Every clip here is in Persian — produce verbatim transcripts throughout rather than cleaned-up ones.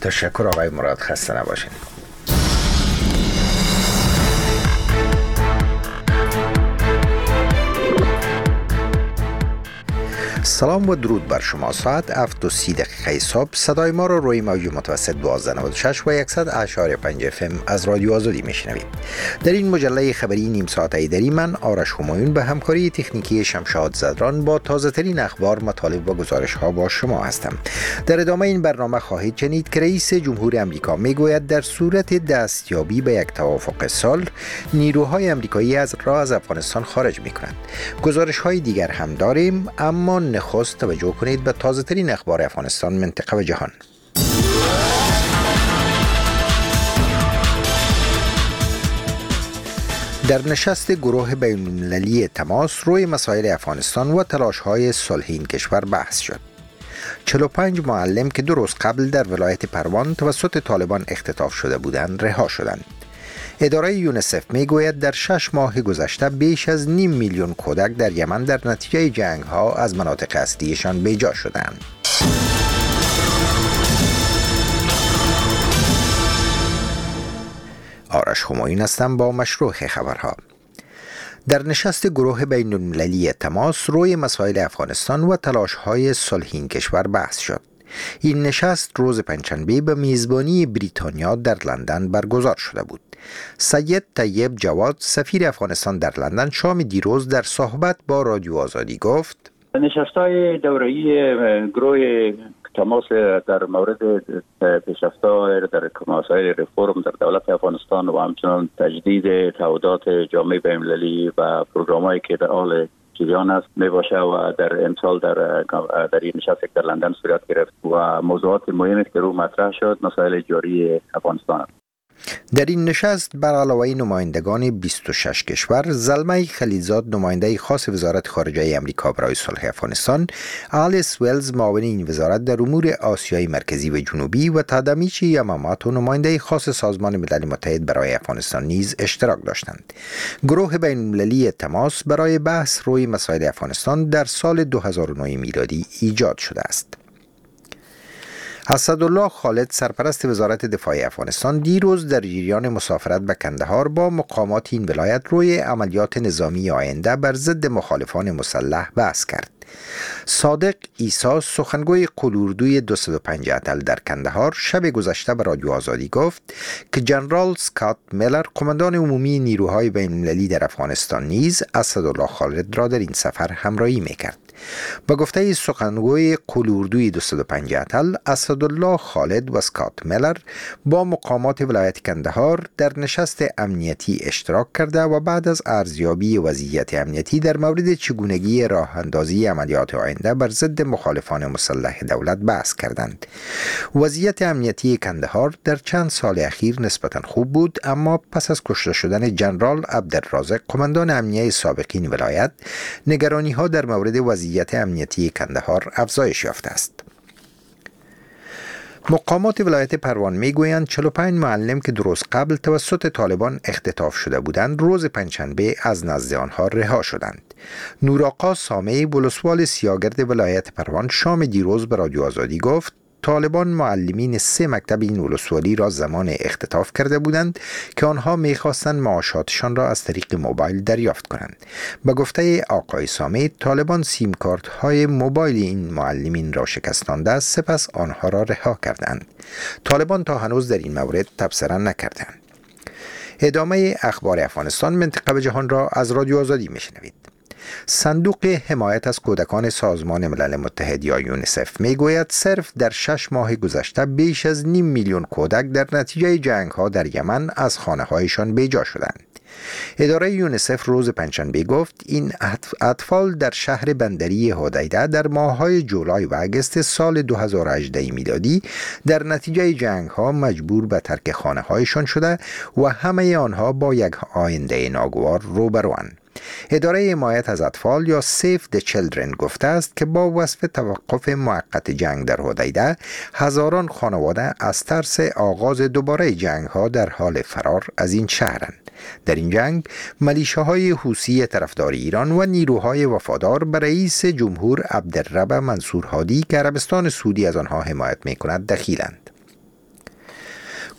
تشکر آقای مراد، خسته نباشین. سلام و درود بر شما. ساعت هفت و سی دقیقه صبح صدای ما را روی موج متوسط دوازده نود و شش و صد اشاری پنج اف ام از رادیو آزادی میشنوید. در این مجله خبری نیم ساعت ایدری من آرش همایون به همکاری تکنیکی شمشاد زدران با تازه ترین اخبار، مطالب و گزارش ها با شما هستم. در ادامه این برنامه خواهید شنید که رئیس جمهور امریکا میگوید در صورت دستیابی به یک توافق صلح نیروهای امریکایی از را از افغانستان خارج میکنند. گزارش های دیگر هم داریم، اما نخست توجه کنید به تازه ترین اخبار افغانستان، منطقه و جهان. در نشست گروه بین‌المللی تماس روی مسائل افغانستان و تلاش‌های صلح این کشور بحث شد. چهل و پنج معلم که دو روز قبل در ولایت پروان توسط طالبان اختطاف شده بودند رها شدند. اداره یونیسف میگوید در شش ماه گذشته بیش از نیم میلیون کودک در یمن در نتیجه جنگ ها از مناطق اصلیشان بیجا شدند. آرش همایون هستم با مشروع خبرها. در نشست گروه بین المللی تماس روی مسائل افغانستان و تلاش‌های صلح این کشور بحث شد. این نشست روز پنجشنبه به میزبانی بریتانیا در لندن برگزار شده بود. سید طیب جواد سفیر افغانستان در لندن شام دیروز در صحبت با رادیو آزادی گفت: نشست‌های دوره‌ای گروه تماس در مورد پیشرفت‌ها در مسائل رفرم در دولت افغانستان و همچنین تجدید تعهدات جامعه بین‌المللی و پروگرام‌هایی که در حال جریان است می باشه و در امسال در در این نشست در لندن صورت گرفت و موضوعات مهمی که رو مطرح شد مسائل جاری افغانستان است. در این نشست بر علاوه نمایندگان بیست و شش کشور، زلمه خلیلزاد نماینده خاص وزارت خارجه امریکا برای صلح افغانستان، آلیس ولز معاون این وزارت در امور آسیای مرکزی و جنوبی و تادامیچی یاماماتو نماینده خاص سازمان ملل متحد برای افغانستان نیز اشتراک داشتند. گروه بین المللی تماس برای بحث روی مسائل افغانستان در سال دو هزار و نه میلادی ایجاد شده است. اسدالله خالد سرپرست وزارت دفاع افغانستان دیروز در جریان مسافرت به کندهار با مقامات این ولایت روی عملیات نظامی آینده بر ضد مخالفان مسلح بحث کرد. صادق عیسی سخنگوی قلوردوی دویست و پنج اتل در کندهار شب گذشته به رادیو آزادی گفت که جنرال اسکات میلر قماندان عمومی نیروهای بین‌المللی در افغانستان نیز اسدالله خالد را در این سفر همراهی میکرد. با گفته سخنگوی قلوردوی دویست و پنج اتل، اسدالله خالد و اسکات میلر با مقامات ولایت کندهار در نشست امنیتی اشتراک کرده و بعد از ارزیابی وضعیت امنیتی در مورد چگونگی راه اندازی عملیات آینده بر ضد مخالفان مسلح دولت بحث کردند. وضعیت امنیتی کندهار در چند سال اخیر نسبتاً خوب بود، اما پس از کشته شدن جنرال عبدالرازق قماندان امنیه سابقین ولایت، نگرانی ها در مورد وضعیت امنیتی کندهار افزایش یافته است. مقامات ولایت پروان میگویند چهل و پنج معلم که دو روز قبل توسط طالبان اختطاف شده بودند روز پنجشنبه از نزد آنها رها شدند. نورآقا سامعی ولسوال سیاگرد ولایت پروان شام دیروز به رادیو آزادی گفت طالبان معلمین سه مکتب این ولسوالی را زمان اختطاف کرده بودند که آنها می‌خواستند معاشاتشان را از طریق موبایل دریافت کنند. به گفته آقای سامی، طالبان سیم کارت های موبایل این معلمین را شکستانده سپس آنها را رها کردند. طالبان تا هنوز در این مورد تبصره نکردند. ادامه اخبار افغانستان، منطقه و جهان را از رادیو آزادی میشنوید. صندوق حمایت از کودکان سازمان ملل متحد یا یونیسف میگوید صرف در شش ماه گذشته بیش از نیم میلیون کودک در نتیجه جنگ ها در یمن از خانه هایشان بیجا شدند. اداره یونیسف روز پنجشنبه گفت این اطفال در شهر بندری حدیده در ماه‌های جولای و اگست سال دو هزار و هجده میلادی در نتیجه جنگ ها مجبور به ترک خانه هایشان شده و همه آنها با یک آینده ناگوار روبروند. اداره حمایت از اطفال یا سیف د چیلدرن گفته است که با وصف توقف موقت جنگ در حدیده، هزاران خانواده از ترس آغاز دوباره جنگ ها در حال فرار از این شهرند. در این جنگ ملیشه‌های حوثی طرفدار ایران و نیروهای وفادار به رئیس جمهور عبدالرب منصور هادی که عربستان سعودی از آنها حمایت می‌کند دخیلند.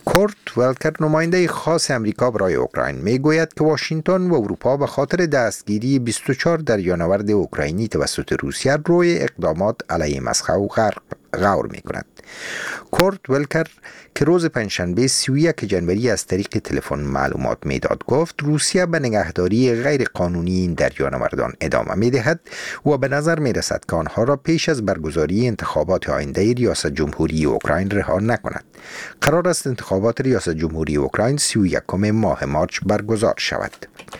کورت ولکر نماینده خاص امریکا برای اوکراین میگوید که واشنگتن و اروپا به خاطر دستگیری بیست و چهار دریانورد اوکراینی توسط روسیه روی اقدامات علیه مسکو غور می کند. کورت ولکر که روز پنجشنبه سی و یک جنوری از طریق تلفن معلومات میداد گفت روسیه به نگهداری غیر قانونی این دریانوردان ادامه می دهد و به نظر می رسد که آنها را پیش از برگزاری انتخابات آینده ریاست جمهوری اوکراین رها نکند. قرار است انتخابات ریاست جمهوری اوکراین سی و یکم ماه مارچ برگزار شود.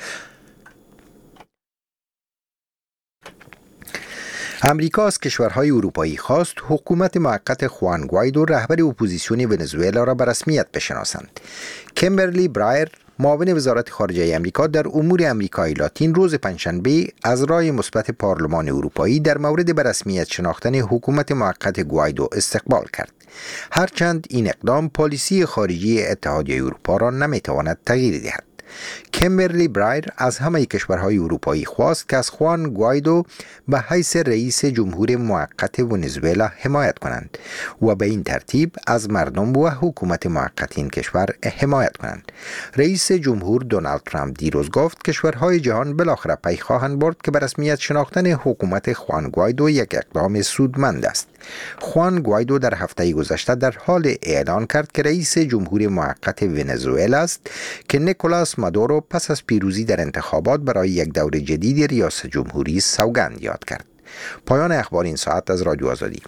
امریکا از کشورهای اروپایی خواست حکومت موقت خوان گوایدو رهبر اپوزیسیون ونزوئلا را به رسمیت بشناسند. کیمبرلی برایر معاون وزارت خارجه امریکا در امور امریکای لاتین روز پنجشنبه از رای مثبت پارلمان اروپایی در مورد به رسمیت شناختن حکومت موقت گوایدو استقبال کرد. هرچند این اقدام پالیسی خارجی اتحادیه اروپا را نمیتواند تغییر دهد. کیمبرلی برایر از همه کشورهای اروپایی خواست که از خوان گوایدو به حیث رئیس جمهور موقت ونزوئلا حمایت کنند و به این ترتیب از مردم و حکومت موقت این کشور حمایت کنند. رئیس جمهور دونالد ترامپ دیروز گفت کشورهای جهان بالاخره پی خواهند برد که به رسمیت شناختن حکومت خوان گوایدو یک اقدام سودمند است. خوان گوایدو در هفته گذشته در حال اعلان کرد که رئیس جمهور موقت ونزوئلا است که نیکولاس مادورو پس از پیروزی در انتخابات برای یک دور جدید ریاست جمهوری سوگند یاد کرد. پایان اخبار این ساعت از رادیو آزادی.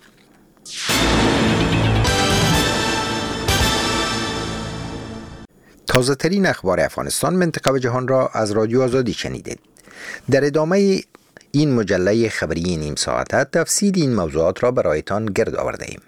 تازه ترین اخبار افغانستان، منطقه و جهان را از رادیو آزادی شنیدید. در ادامه این مجله خبری نیم ساعته تفصیل این موضوعات را برایتان گرد آورده ایم.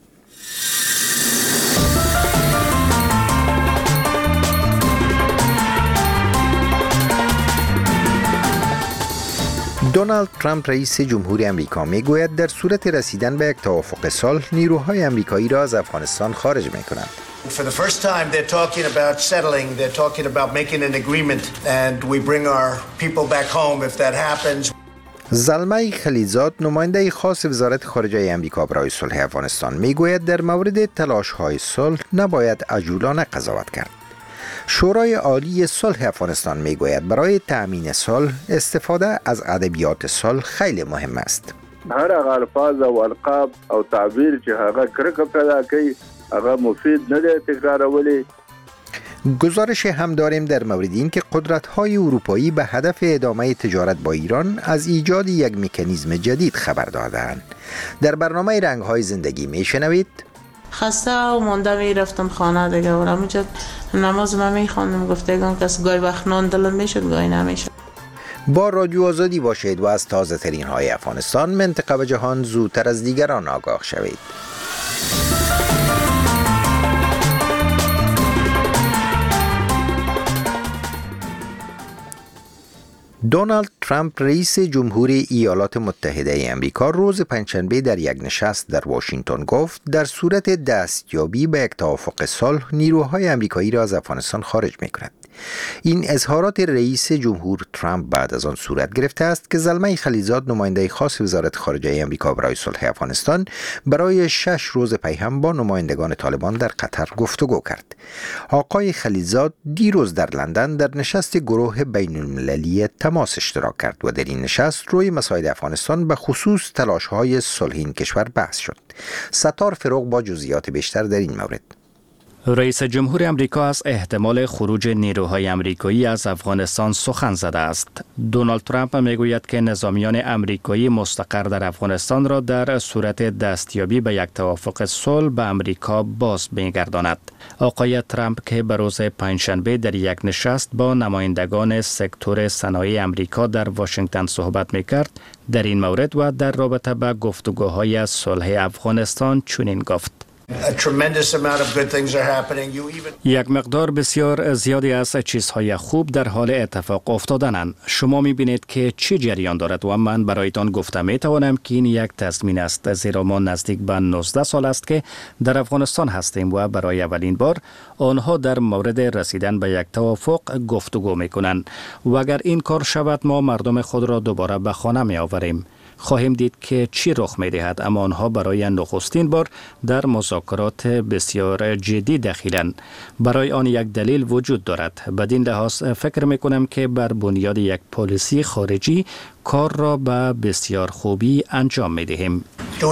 دونالد ترامپ رئیس جمهوری امریکا میگوید در صورت رسیدن به یک توافق صلح نیروهای امریکایی را از افغانستان خارج میکنند. For the first time they're talking about settling, they're talking about making an agreement and we bring our people back home if that happens. زلمه خلیلزاد نماینده خاص وزارت خارجه امریکا برای صلح افغانستان میگوید در مورد تلاش‌های صلح نباید عجولانه قضاوت کرد. شورای عالی صلح افغانستان میگوید برای تأمین صلح استفاده از ادبیات صلح خیلی مهم است. هر هغه الفاظ او القاب او تعبیر چې هغه کرکه پیدا کوي هغه مفید نه دی تکرارولی. گزارش هم داریم در مورد این که قدرت‌های اروپایی به هدف ادامه تجارت با ایران از ایجاد یک مکانیزم جدید خبر دادند. در برنامه رنگ‌های زندگی میشنوید خسته و مانده میرفتم خانه دیگه و همینجا نماز من میخواندم گفتگان کس گاهی وقت نان دلم میشد گاهی نمیشد. با رادیو آزادی باشید و از تازه ترین های افغانستان، منطقه و جهان زودتر از دیگران آگاه شوید. دونالد ترامپ رئیس جمهوری ایالات متحده امریکا روز پنجشنبه در یک نشست در واشنگتن گفت در صورت دستیابی به یک توافق صلح نیروهای امریکایی را از افغانستان خارج می‌کند. این اظهارات رئیس جمهور ترامپ بعد از آن صورت گرفته است که زلمه خلیلزاد نماینده خاص وزارت خارجه امریکا برای صلح افغانستان برای شش روز پی هم با نمایندگان طالبان در قطر گفتگو کرد. آقای خلیلزاد دیروز در لندن در نشست گروه بین المللی تماس اشتراک کرد و در این نشست روی مسائل افغانستان به خصوص تلاش‌های صلح این کشور بحث شد. ستار فروغ با جزئیات بیشتر در این مورد. رئیس جمهور امریکا از احتمال خروج نیروهای امریکایی از افغانستان سخن زده است. دونالد ترامپ میگوید که نظامیان امریکایی مستقر در افغانستان را در صورت دستیابی به یک توافق صلح به امریکا باز میگرداند. آقای ترامپ که به روز پنجشنبه در یک نشست با نمایندگان سکتور صنایع امریکا در واشنگتن صحبت میکرد، در این مورد و در رابطه با گفتگوهای صلح افغانستان چنین گفت: یک مقدار بسیار زیادی از چیزهای خوب در حال اتفاق افتادنند. شما می‌بینید که چی جریان دارد و من برایتان گفته می‌توانم که این یک تضمین است، زیرا ما نزدیک به نوزده سال است که در افغانستان هستیم و برای اولین بار آنها در مورد رسیدن به یک توافق گفتگو می‌کنند و اگر این کار شود ما مردم خود را دوباره به خانه می‌آوریم. خواهیم دید که چی رخ می دهد، اما آنها برای نخستین بار در مذاکرات بسیار جدی دخیلند. برای آن یک دلیل وجود دارد. بدین لحاظ فکر می کنم که بر بنیاد یک پالیسی خارجی کار را به بسیار خوبی انجام می دهیم.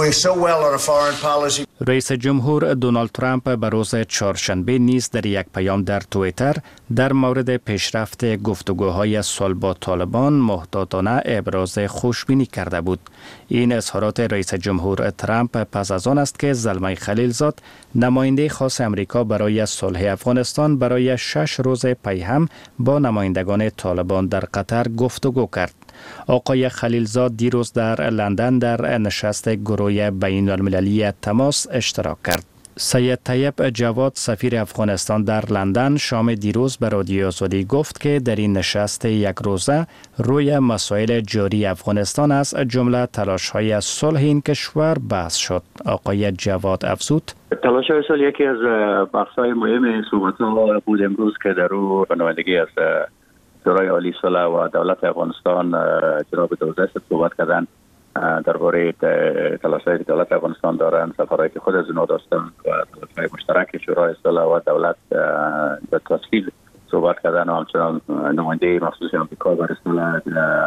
رئیس جمهور دونالد ترامپ به روز چهارشنبه نیز در یک پیام در توییتر در مورد پیشرفت گفتگوهای صلح با طالبان محتاطانه ابراز خوشبینی کرده بود. این اظهارات رئیس جمهور ترامپ پس از آن است که زلمه خلیلزاد، نماینده خاص امریکا برای صلح افغانستان، برای شش روز پی هم با نمایندگان طالبان در قطر گفتگو کرد. آقای خلیلزاد دیروز در لندن در نشست گروه بین المللی تماس اشتراک کرد. سید طیب جواد، سفیر افغانستان در لندن، شام دیروز به رادیو آزادی گفت که در این نشست یک روزه روی مسائل جاری افغانستان از جمله تلاش‌های صلح این کشور بحث شد. آقای جواد افزود: تلاش‌های صلح یکی از بحث‌های مهم صحبت‌ها بود امروز که در او به نمایندگی از شورای عالی صلح و دولت افغانستان جناب دوزی صحبت کردند درباره تلاش‌های که دولت افغانستان دارند، سفرهایی که خود از اونها داشتن و تلاش‌های مشترک شورای صلح و دولت به تفصیل صحبت کردن. و همچنان نماینده مخصوص آمریکا برای صلح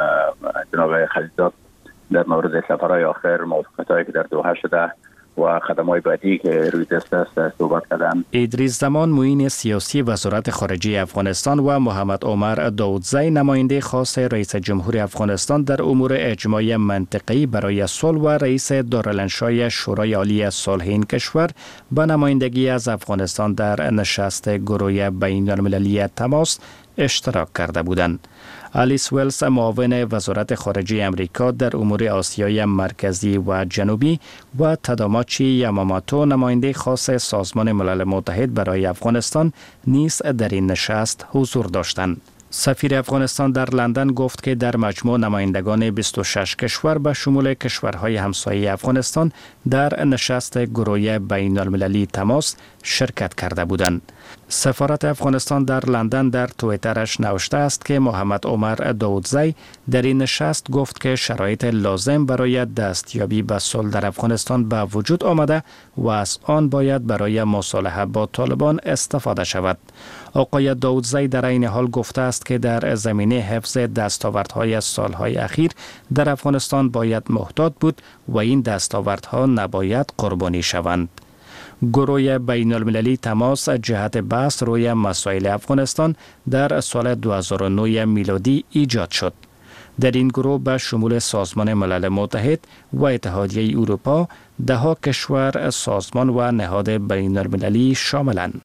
جناب خلیلزاد در مورد سفرهای آخر، موافقت‌هایی که در دوحه شده و خدمات بعدی که روی دست است صحبت کردند. ادریس زمان، معین سیاسی وزارت خارجه افغانستان، و محمد عمر داودزی، نماینده خاص رئیس جمهور افغانستان در امور اجماعی منطقه‌ای برای صلح و رئیس دارالانشای شورای عالی صلح این کشور، به نمایندگی از افغانستان در نشست گروه بین المللی تماس اشتراک کرده بودند. آلیس ویلز، معاون وزارت خارجه امریکا در امور آسیای مرکزی و جنوبی، و تاداماچی یاماماتو، نماینده خاص سازمان ملل متحد برای افغانستان، نیز در این نشست حضور داشتند. سفیر افغانستان در لندن گفت که در مجموع نمایندگان بیست و شش کشور به شمول کشورهای همسایه افغانستان در نشست گروه بین المللی تماس شرکت کرده بودند. سفارت افغانستان در لندن در توییترش نوشته است که محمد عمر داودزی در این نشست گفت که شرایط لازم برای دستیابی به صلح در افغانستان به وجود آمده و از آن باید برای مصالحه با طالبان استفاده شود. آقای داودزی در این حال گفته است که در زمینه حفظ دستاوردهای سالهای اخیر در افغانستان باید محتاط بود و این دستاوردها نباید قربانی شوند. گروه بین المللی تماس جهت بحث روی مسائل افغانستان در سال دو هزار و نه میلادی ایجاد شد. در این گروه به شمول سازمان ملل متحد و اتحادیه اروپا، دهها کشور، سازمان و نهاد بین المللی شاملند.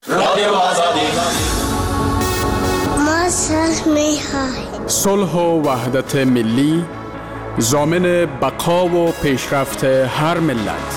ما صلح می‌خواهیم. صلح و وحدت ملی ضامن بقا و پیشرفت هر ملت.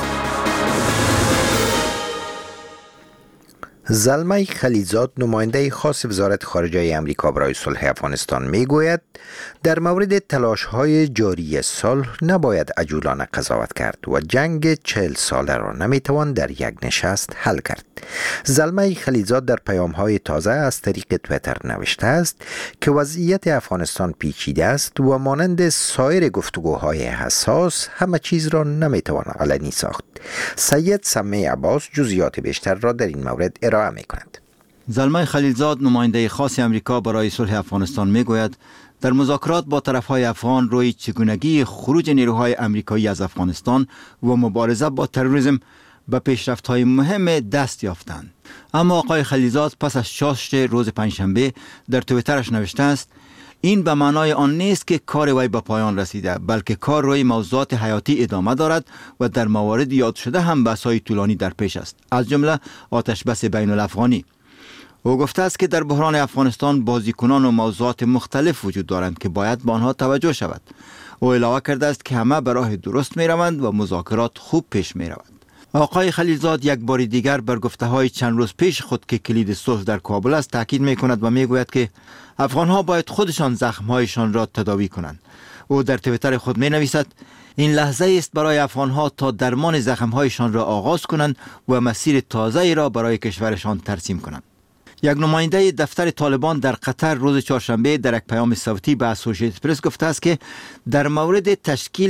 زلمه خلیلزاد، نماینده خاص وزارت خارجه امریکا برای صلح افغانستان، می گوید در مورد تلاش‌های جاری صلح نباید عجولانه قضاوت کرد و جنگ چهل ساله را نمیتوان در یک نشست حل کرد. زلمه خلیلزاد در پیام‌های تازه از طریق توییتر نوشته است که وضعیت افغانستان پیچیده است و مانند سایر گفتگوهای حساس همه چیز را نمیتوان علنی ساخت. سید سمی عباس جزئیات بیشتر را در این مورد ارائه می‌کند. زلمه خلیلزاد، نماینده خاص امریکا برای صلح افغانستان، میگوید در مذاکرات با طرفهای افغان روی چگونگی خروج نیروهای امریکایی از افغانستان و مبارزه با تروریسم به پیشرفت‌های مهم دست یافتند. اما آقای خلیلزاد پس از شاش روز پنجشنبه در توییترش نوشته است: این به معنای آن نیست که کار وی به پایان رسیده، بلکه کار روی موضوعات حیاتی ادامه دارد و در موارد یاد شده هم بحث‌های طولانی در پیش است، از جمله آتش بس بین الافغانی. او گفته است که در بحران افغانستان بازیکنان و موضوعات مختلف وجود دارند که باید به آنها توجه شود. او علاوه کرده است که همه به راه درست می روند و مذاکرات خوب پیش می روند. آقای خلیلزاد یک بار دیگر بر گفته‌های چند روز پیش خود که کلید صلح در کابل است تاکید می کند و می گوید که افغان‌ها باید خودشان زخم‌هایشان را تداوی کنند. او در توییتر خود می نویسد: این لحظه است برای افغان‌ها تا درمان زخم‌هایشان را آغاز کنند و مسیر تازه‌ای را برای کشورشان ترسیم کنند. یک نماینده دفتر طالبان در قطر روز چهارشنبه در یک پیام صوتی به اسوسییتد پرس گفته است که در مورد تشکیل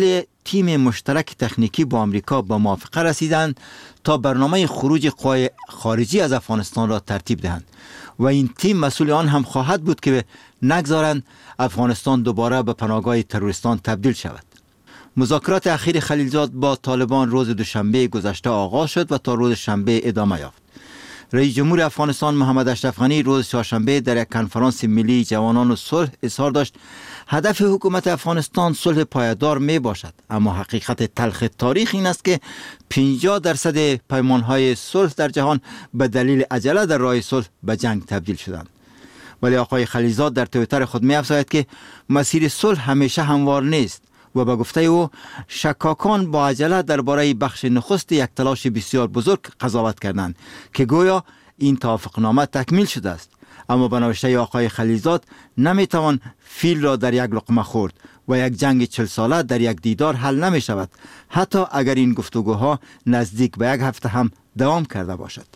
تیم مشترک تکنیکی با آمریکا به موافقه رسیدند تا برنامه خروج قوای خارجی از افغانستان را ترتیب دهند و این تیم مسئول آن هم خواهد بود که نگذارند افغانستان دوباره به پناهگاه تروریستان تبدیل شود. مذاکرات اخیر خلیلزاد با طالبان روز دوشنبه گذشته آغاز شد و تا روز شنبه ادامه یافت. رئیس جمهور افغانستان محمد اشرف غنی روز چهارشنبه در یک کنفرانس ملی جوانان و صلح اظهار داشت هدف حکومت افغانستان صلح پایدار می باشد، اما حقیقت تلخ تاریخ این است که پنجاه درصد پیمانهای صلح در جهان به دلیل عجله در راه صلح به جنگ تبدیل شدند. ولی آقای خلیلزاد در توییتر خود می افزاید که مسیر صلح همیشه هموار نیست و به گفته او شکاکان با عجله درباره بخش نخست یک تلاش بسیار بزرگ قضاوت کردند که گویا این توافقنامه تکمیل شده است، اما به نوشته آقای خلیلزاد نمیتوان فیل را در یک لقمه خورد و یک جنگ چل ساله در یک دیدار حل نمی شود، حتی اگر این گفتگوها نزدیک به یک هفته هم دوام کرده باشد.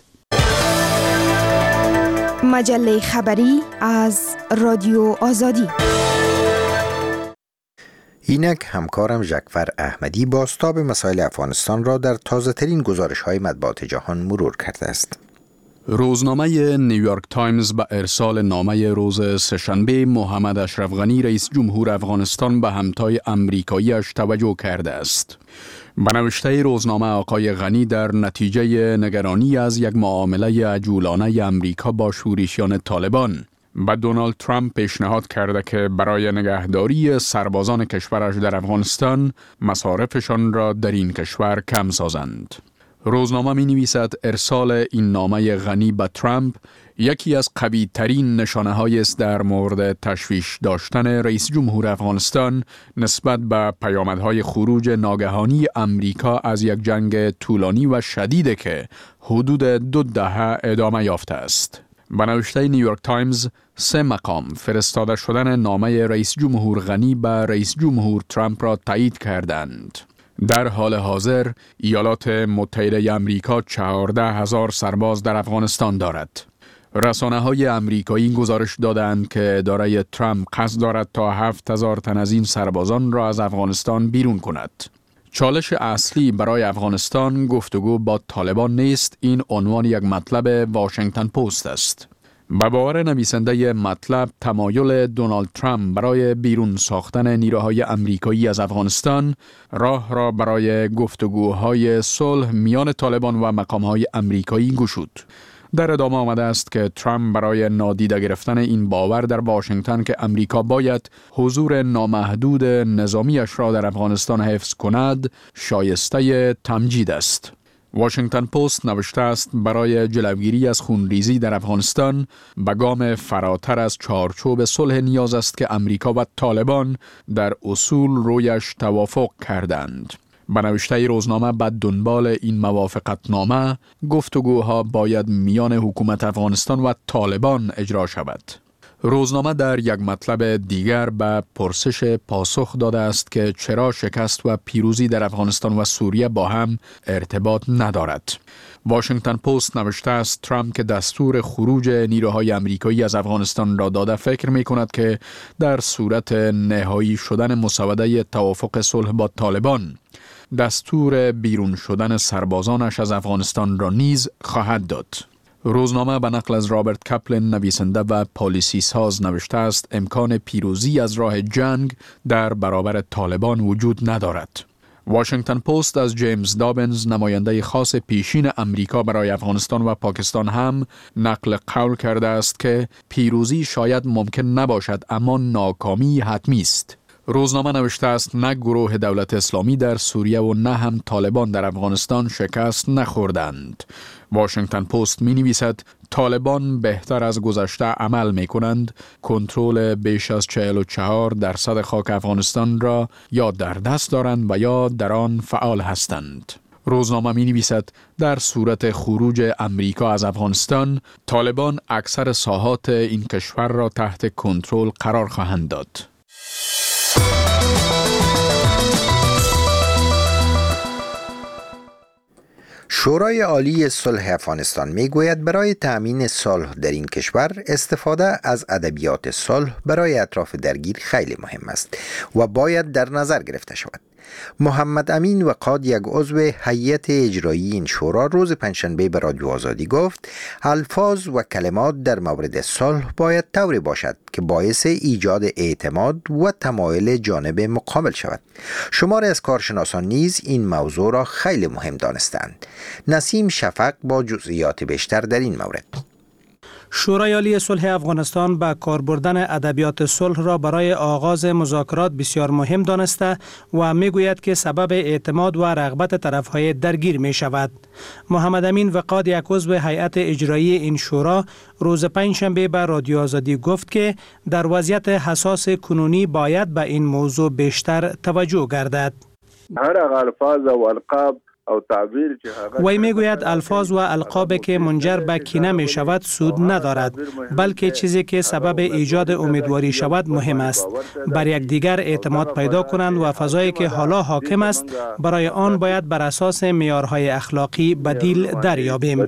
مجله خبری از رادیو آزادی. اینک همکارم ژکفر احمدی بازتاب مسائل افغانستان را در تازه ترین گزارش های مطبوعات جهان مرور کرده است. روزنامه نیویورک تایمز به ارسال نامه روز سه‌شنبه محمد اشرف غنی رئیس جمهور افغانستان به همتای امریکاییش توجه کرده است. به نوشته روزنامه آقای غنی در نتیجه نگرانی از یک معامله عجولانه امریکا با شورشیان طالبان به دونالد ترامپ پیشنهاد کرده که برای نگهداری سربازان کشورش در افغانستان مصارفشان را در این کشور کم سازند. روزنامه می نویسد ارسال این نامه غنی به ترامپ یکی از قوی ترین نشانه های است در مورد تشویش داشتن رئیس جمهور افغانستان نسبت به پیامدهای خروج ناگهانی امریکا از یک جنگ طولانی و شدید که حدود دو دهه ادامه یافته است. به نوشته نیویورک تایمز، سه مقام فرستاده شدن نامه رئیس جمهور غنی به رئیس جمهور ترامپ را تایید کردند. در حال حاضر ایالات متحده آمریکا چهارده هزار سرباز در افغانستان دارد. رسانه های آمریکایی گزارش دادند که اداره ترامپ قصد دارد تا هفت هزار تن از این سربازان را از افغانستان بیرون کند. چالش اصلی برای افغانستان گفتگو با طالبان نیست، این عنوان یک مطلب واشنگتن پست است. به باور نویسنده مطلب، تمایل دونالد ترامپ برای بیرون ساختن نیروهای آمریکایی از افغانستان راه را برای گفتگوهای صلح میان طالبان و مقامهای آمریکایی گشود. در ادامه آمده است که ترامپ برای نادیده گرفتن این باور در واشنگتن که امریکا باید حضور نامحدود نظامیش را در افغانستان حفظ کند، شایسته تمجید است. واشنگتن پست نوشته است برای جلوگیری از خونریزی در افغانستان به گام فراتر از چارچوب صلح نیاز است که امریکا و طالبان در اصول رویش توافق کردند. به نوشته روزنامه بعد دنبال این موافقتنامه گفتگوها باید میان حکومت افغانستان و طالبان اجرا شود. روزنامه در یک مطلب دیگر به پرسش پاسخ داده است که چرا شکست و پیروزی در افغانستان و سوریه با هم ارتباط ندارد. واشنگتن پست نوشته است ترامپ که دستور خروج نیروهای آمریکایی از افغانستان را داده فکر می کند که در صورت نهایی شدن مسوده توافق صلح با طالبان دستور بیرون شدن سربازانش از افغانستان را نیز خواهد داد. روزنامه به نقل از رابرت کپلن نویسنده و پالیسی ساز نوشته است امکان پیروزی از راه جنگ در برابر طالبان وجود ندارد. واشنگتن پست از جیمز دابنز نماینده خاص پیشین امریکا برای افغانستان و پاکستان هم نقل قول کرده است که پیروزی شاید ممکن نباشد اما ناکامی حتمی است. روزنامه نوشته است نه گروه دولت اسلامی در سوریه و نه هم طالبان در افغانستان شکست نخوردند. واشنگتن پست می نویسد طالبان بهتر از گذشته عمل می کنند، کنترل بیش از چهل و چهار درصد خاک افغانستان را یا در دست دارند و یا در آن فعال هستند. روزنامه می نویسد در صورت خروج امریکا از افغانستان، طالبان اکثر ساحات این کشور را تحت کنترل قرار خواهند داد. شورای عالی صلح افغانستان میگوید برای تأمین صلح در این کشور استفاده از ادبیات صلح برای اطراف درگیر خیلی مهم است و باید در نظر گرفته شود. محمد امین وقاد، یک عضو هیئت اجرایی این شورا، روز پنجشنبه به رادیو آزادی گفت الفاظ و کلمات در مورد صلح باید طوری باشد که باعث ایجاد اعتماد و تمایل جانب مقابل شود. شمار از کارشناسان نیز این موضوع را خیلی مهم دانستند. نسیم شفق با جزئیات بیشتر در این مورد. شورای عالی صلح افغانستان به کار بردن ادبیات صلح را برای آغاز مذاکرات بسیار مهم دانسته و میگوید که سبب اعتماد و رغبت طرفهای درگیر می شود. محمد امین وقاد، یک عضو هیئت اجرایی این شورا، روز پنجشنبه به رادیو آزادی گفت که در وضعیت حساس کنونی باید به این موضوع بیشتر توجه گردد. هر الفاظ و القاب وی میگوید الفاظ و القاب که منجر به کینه می شود سود ندارد، بلکه چیزی که سبب ایجاد امیدواری شود مهم است. بر یک دیگر اعتماد پیدا کنند و فضایی که حالا حاکم است برای آن باید بر اساس معیارهای اخلاقی بدیل دریابیم.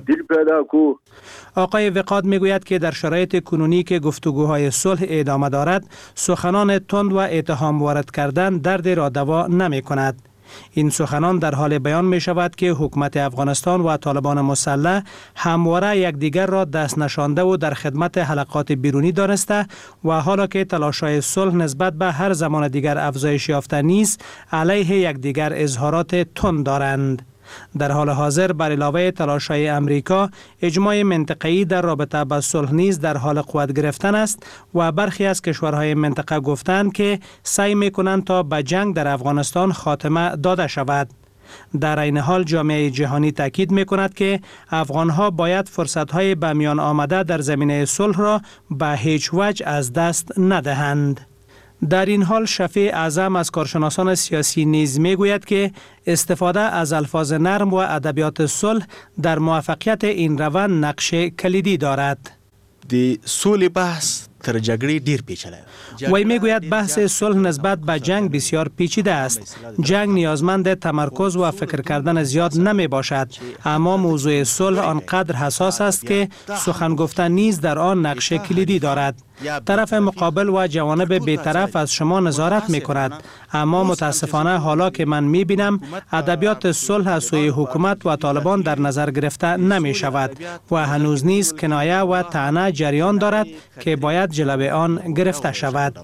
آقای وقاد میگوید که در شرایط کنونی که گفتگوهای صلح ادامه دارد، سخنان تند و اتهام وارد کردن درد را دوا نمی کند. این سخنان در حال بیان می شود که حکومت افغانستان و طالبان مسلح همواره یکدیگر را دست نشانده و در خدمت حلقات بیرونی دانسته و حالا که تلاش‌های صلح نسبت به هر زمان دیگر افزایش یافته نیز علیه یکدیگر اظهارات تند دارند. در حال حاضر بر علاوه تلاش‌های امریکا، اجماع منطقه‌ای در رابطه با صلح نیز در حال قوت گرفتن است و برخی از کشورهای منطقه گفتند که سعی می‌کنند تا به جنگ در افغانستان خاتمه داده شود. در این حال جامعه جهانی تاکید می‌کند که افغان‌ها باید فرصت‌های به میان آمده در زمینه صلح را به هیچ وجه از دست ندهند. در این حال شفیع اعظم از کارشناسان سیاسی نیز میگوید که استفاده از الفاظ نرم و ادبیات صلح در موفقیت این روند نقش کلیدی دارد. د سولې بحث تر جګړې ډیر پیچیده است. وی میگوید بحث صلح نسبت به جنگ بسیار پیچیده است. جنگ نیازمند تمرکز و فکر کردن زیاد نمی باشد، اما موضوع صلح آنقدر حساس است که سخن گفتن نیز در آن نقش کلیدی دارد. طرف مقابل و جوانب بی‌طرف از شما نظارت می کند، اما متاسفانه حالا که من می بینم ادبیات صلح از سوی حکومت و طالبان در نظر گرفته نمی شود و هنوز نیز کنایه و طعنه جریان دارد که باید جلوی آن گرفته شود.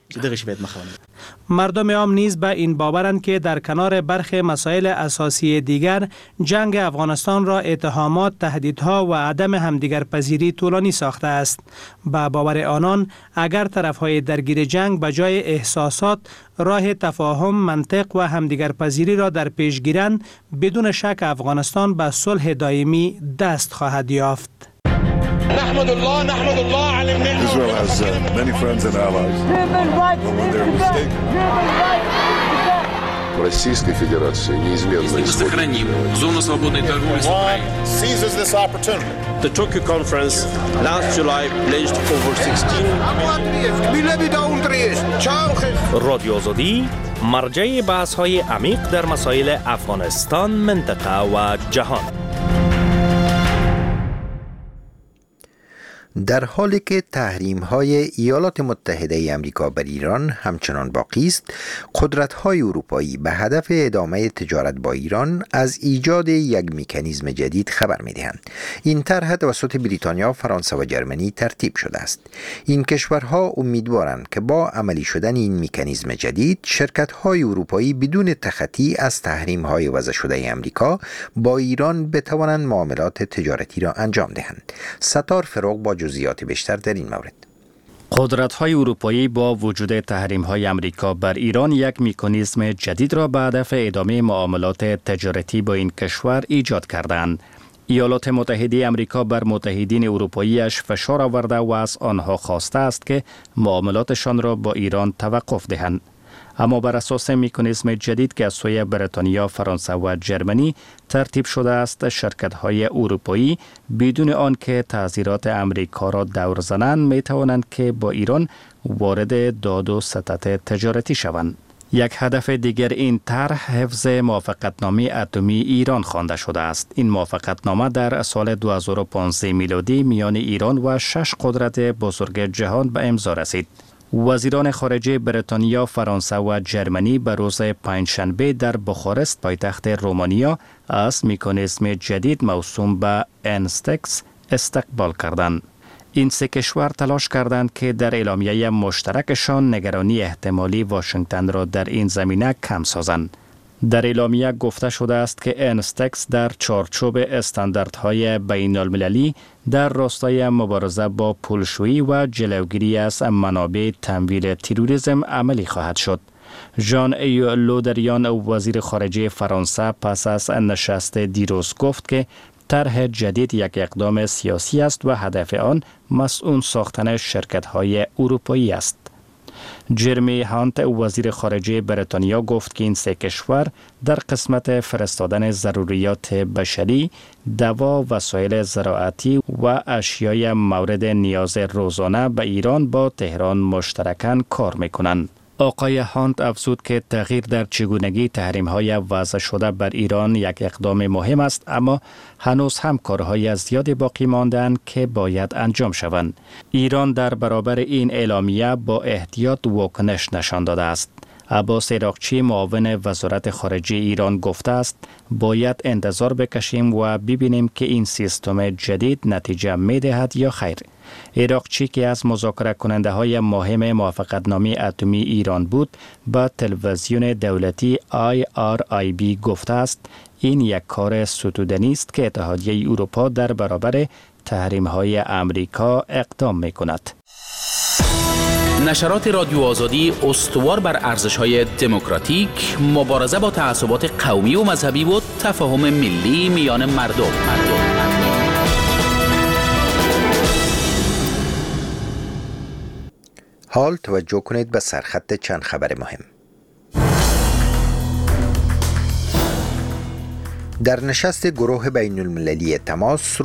مردم عام نیز به این باورند که در کنار برخی مسائل اساسی دیگر جنگ افغانستان را اتهامات، تهدیدها و عدم همدیگر پذیری طولانی ساخته است. به باور آنان اگر طرفهای درگیر جنگ به جای احساسات راه تفاهم، منطق و همدیگر پذیری را در پیش گیرند، بدون شک افغانستان به صلح دائمی دست خواهد یافت. نحمد الله نحمد الله على النعمة. Israel has uh, many friends and allies. When they're mistaken. Российской Федерации неизменно сохраним зону свободной торговли с Украиной. Seizes this opportunity. The Tokyo conference last July pledged over sixteen. رادیو آزادی مرجع بحث‌های عمیق در مسائل افغانستان، منطقه و جهان. در حالی که تحریم‌های ایالات متحده ای آمریکا بر ایران همچنان باقی است، قدرت‌های اروپایی به هدف ادامه تجارت با ایران از ایجاد یک مکانیزم جدید خبر می‌دهند. این طرح توسط بریتانیا، فرانسه و جرمنی ترتیب شده است. این کشورها امیدوارند که با عملی شدن این مکانیزم جدید، شرکت‌های اروپایی بدون تخطی از تحریم‌های وضع شده آمریکا با ایران بتوانند معاملات تجارتی را انجام دهند. ستار فروغ با جزئیات بیشتر در این مورد. قدرت‌های اروپایی با وجود تحریم‌های آمریکا بر ایران یک مکانیزم جدید را به هدف ادامه معاملات تجارتی با این کشور ایجاد کردند. ایالات متحده آمریکا بر متحدین اروپایی‌اش فشار آورده و از آنها خواسته است که معاملاتشان را با ایران توقف دهند. اما بر اساس مکانیزم جدید که از سوی بریتانیا، فرانسه و جرمنی ترتیب شده است، شرکت‌های اروپایی بدون آنکه تعزیرات امریکا را دور زنند می توانند که با ایران وارد داد و ستد تجارتی شوند. یک هدف دیگر این طرح حفظ موافقتنامه اتمی ایران خوانده شده است. این موافقتنامه در سال دو هزار و پانزده میلادی میان ایران و شش قدرت بزرگ جهان به امضا رسید. وزیران خارجه بریتانیا، فرانسه و جرمنی به روز پنجشنبه در بخارست پایتخت رومانیا از مکانیزم جدید موسوم به انستکس استقبال کردند. این سه کشور تلاش کردند که در اعلامیه مشترکشان نگرانی احتمالی واشنگتن را در این زمینه کم سازند. در اعلامیه گفته شده است که انستکس در چارچوب استانداردهای بین المللی در راستای مبارزه با پولشویی و جلوگیری از منابع تمویل تروریسم عملی خواهد شد. ژان ایو لودریان، وزیر خارجه فرانسه، پس از نشست دیروز گفت که طرح جدید یک اقدام سیاسی است و هدف آن مسئول ساختن شرکت‌های اروپایی است. جرمی هانت، وزیر خارجه بریتانیا، گفت که این سه کشور در قسمت فرستادن ضروریات بشری، دوا، وسایل زراعتی و اشیای مورد نیاز روزانه به ایران با تهران مشترکاً کار می‌کنند. آقای هانت افزود که تغییر در چگونگی تحریم‌های وضع شده بر ایران یک اقدام مهم است، اما هنوز هم کارهای زیادی باقی مانده‌اند که باید انجام شوند. ایران در برابر این اعلامیه با احتیاط واکنش نشان داده است. عباس عراقچی، معاون وزارت خارجه ایران، گفته است باید انتظار بکشیم و ببینیم که این سیستم جدید نتیجه می‌دهد یا خیر. عراقچی که از مذاکره کننده های مهم موافقتنامه اتمی ایران بود، با تلویزیون دولتی آی آر آی بی گفته است این یک کار ستودنی است که اتحادیه اروپا در برابر تحریم های امریکا اقدام می کند. نشرات رادیو آزادی استوار بر ارزش‌های دموکراتیک، مبارزه با تعصبات قومی و مذهبی و تفاهم ملی میان مردم. مردم. حال توجه کنید به سرخط چند خبر مهم. در نشست گروه بین المللی تماس